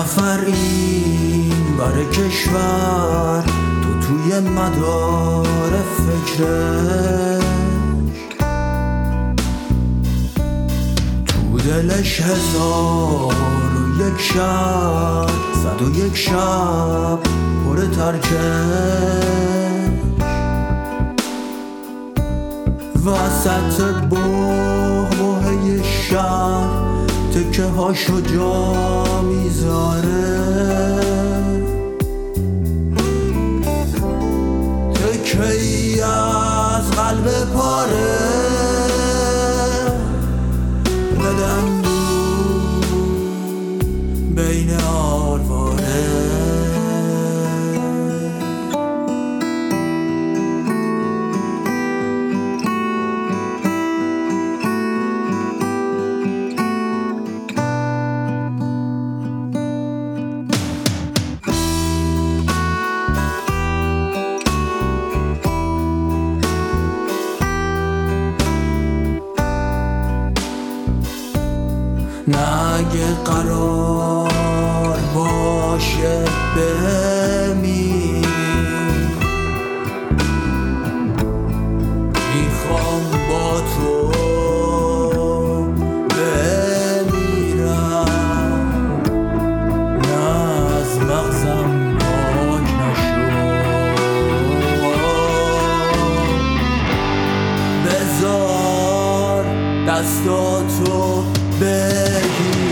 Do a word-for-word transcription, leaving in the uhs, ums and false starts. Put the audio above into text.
نفر این بر کشور، تو توی مدار فکرش، تو دلش هزار و یک شب، صد و یک شب پر ترکش. وسط بحبوحه شهر تکه هاشو جا میذاره، تکه ای از قلب پاره بدم بین آرواره. نگه قرار باشه بمیری، میخوام با تو بمیرم، نه از مغزم پاک نشو. بذار دستاتو بگیر،